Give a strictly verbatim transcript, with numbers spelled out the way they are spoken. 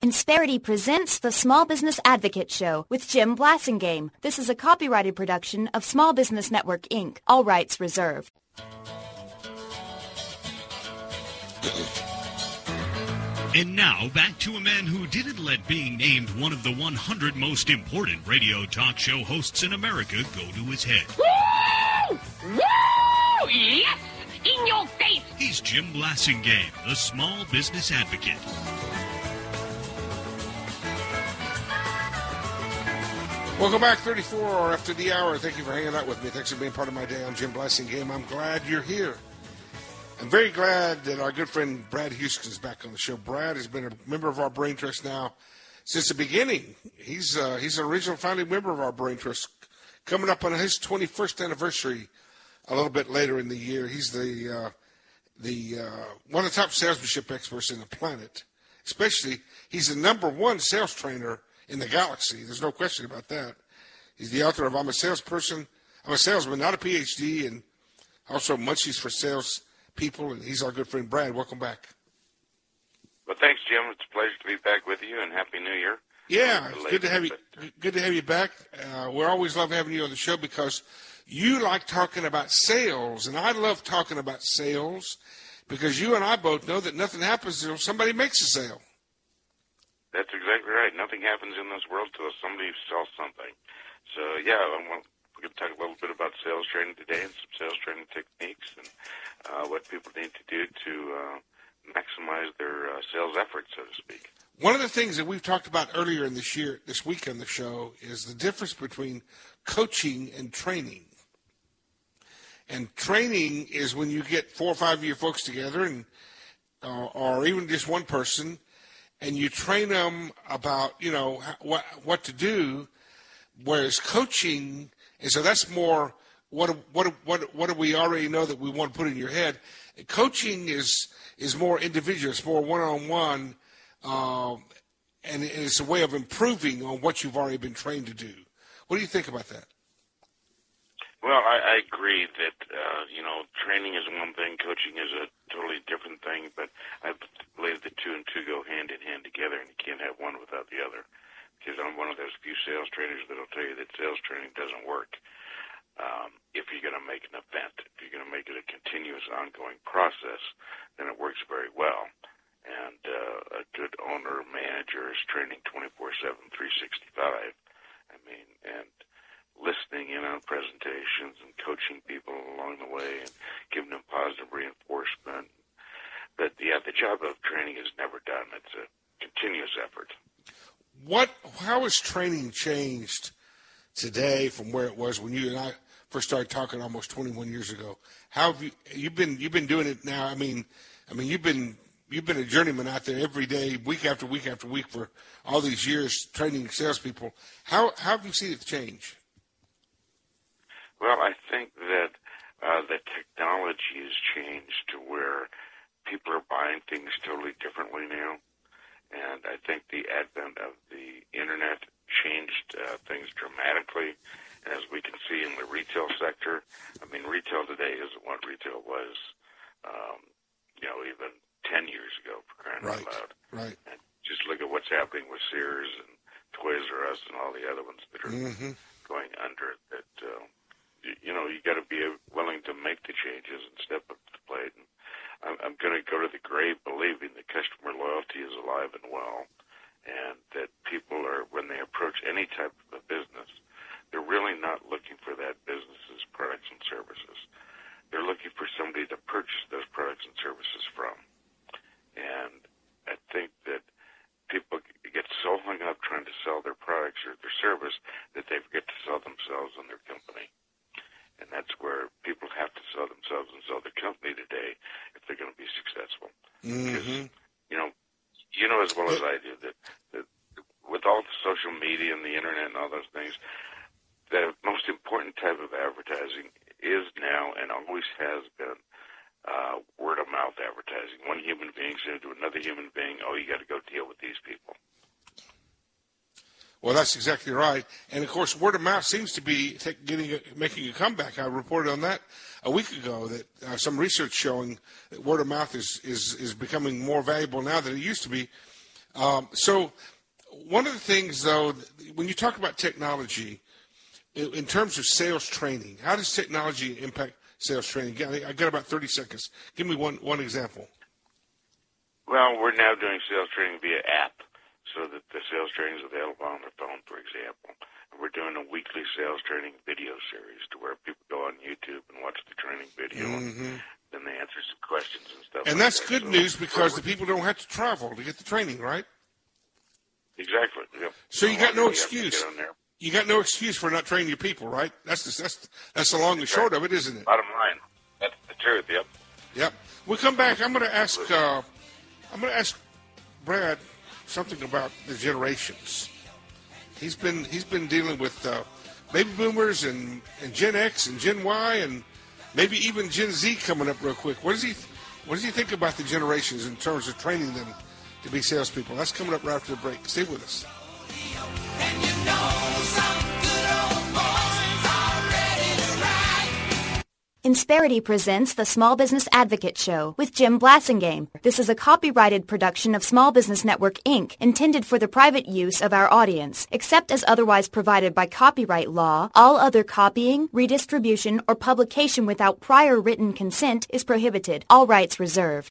Insperity presents the Small Business Advocate Show with Jim Blasingame. This is a copyrighted production of Small Business Network, Incorporated. All rights reserved. And now, back to a man who didn't let being named one of the one hundred most important radio talk show hosts in America go to his head. Woo! Woo! Yes! In your face! He's Jim Blasingame, the Small Business Advocate. Welcome back, thirty-four after the hour. Thank you for hanging out with me. Thanks for being part of my day. I'm Jim Blasingame. I'm glad you're here. I'm very glad that our good friend Brad Houston is back on the show. Brad has been a member of our Brain Trust now since the beginning. He's uh, he's an original founding member of our Brain Trust, coming up on his twenty-first anniversary a little bit later in the year. He's the uh, the uh, one of the top salesmanship experts in the planet. Especially, he's the number one sales trainer in the galaxy. There's no question about that. He's the author of I'm a Salesperson, I'm a Salesman, Not a P H D, and also Munchies for Sales People, and he's our good friend Brad. Welcome back. Well, thanks, Jim. It's a pleasure to be back with you, and Happy New Year. Yeah, it's good to have you. Good to have you back. Uh, we always love having you on the show because you like talking about sales, and I love talking about sales because you and I both know that nothing happens until somebody makes a sale. That's exactly right. Nothing happens in this world until somebody sells something. So, yeah, I'm, we're going to talk a little bit about sales training today and some sales training techniques and uh, what people need to do to uh, maximize their uh, sales efforts, so to speak. One of the things that we've talked about earlier in this year, this week on the show, is the difference between coaching and training. And training is when you get four or five of your folks together, and uh, or even just one person, and you train them about, you know, what what to do, whereas coaching, and so that's more what what what what do we already know that we want to put in your head. Coaching is is more individual, it's more one-on-one, um, and it's a way of improving on what you've already been trained to do. What do you think about that? Well, I, I agree that, uh, you know, training is one thing, coaching is a totally different thing, but I believe the two and two go hand in hand together, and you can't have one without the other, because I'm one of those few sales trainers that will tell you that sales training doesn't work um, if you're going to make an event. If you're going to make it a continuous, ongoing process, then it works very well. And uh, a good owner, manager is training twenty-four seven, three sixty-five. I mean, and listening in on presentations and coaching people along the way and giving them positive reinforcement. But, yeah, the job of training is never done. It's a continuous effort. What? How has training changed today from where it was when you and I first started talking almost twenty-one years ago? How have you you've been you've been doing it now? I mean, I mean you've been you've been a journeyman out there every day, week after week after week for all these years training salespeople. How how have you seen it change? Well, I think that uh, the technology has changed to where people are buying things totally differently now. And I think the advent of the Internet changed uh, things dramatically. And as we can see in the retail sector, I mean, retail today isn't what retail was, um, you know, even ten years ago, for crying right. out loud. Right. And just look at what's happening with Sears and Toys R Us and all the other ones that are mm-hmm. going under. That uh, you, you know, you got to be willing to make the changes and step up to the plate. And I'm, I'm going to go to the grave believing that customer loyalty is alive and well, and that people are, when they approach any type of a business, they're really not looking for that business's products and services. They're looking for somebody to purchase those products and services from. And I think that people get so hung up trying to sell their products or their service that they forget to sell themselves and their company. And that's where people have to sell themselves and sell their company today if they're going to be successful. Mm-hmm. Because, you know, you know as well as I do that, that with all the social media and the Internet and all those things, the most important type of advertising is now and always has been uh, word-of-mouth advertising. One human being saying to another human being, oh, you got to go deal with these people. Well, that's exactly right. And, of course, word of mouth seems to be getting a, making a comeback. I reported on that a week ago, that uh, some research showing that word of mouth is, is, is becoming more valuable now than it used to be. Um, so one of the things, though, when you talk about technology, in, in terms of sales training, how does technology impact sales training? I got about thirty seconds. Give me one, one example. Well, we're now doing sales training via app, so that the sales training is available on their phone, for example. And we're doing a weekly sales training video series to where people go on YouTube and watch the training video, Mm-hmm. and then they answer some questions and stuff. And like that's that. good So news because the we're- people don't have to travel to get the training, right? Exactly. Yep. So you got no longer you have to excuse. get on there. You got no excuse for not training your people, right? That's the, that's that's the long and short of it, isn't it? Bottom line, that's the truth. Yep. Yep. We come back. I'm going to ask. Uh, I'm going to ask Brad something about the generations. He's been he's been dealing with uh, baby boomers and, and Gen X and Gen Y and maybe even Gen Z coming up real quick. What does he What does he think about the generations in terms of training them to be salespeople? That's coming up right after the break. Stay with us. Insperity presents the Small Business Advocate Show with Jim Blassingame. This is a copyrighted production of Small Business Network, Incorporated, intended for the private use of our audience. Except as otherwise provided by copyright law, all other copying, redistribution, or publication without prior written consent is prohibited. All rights reserved.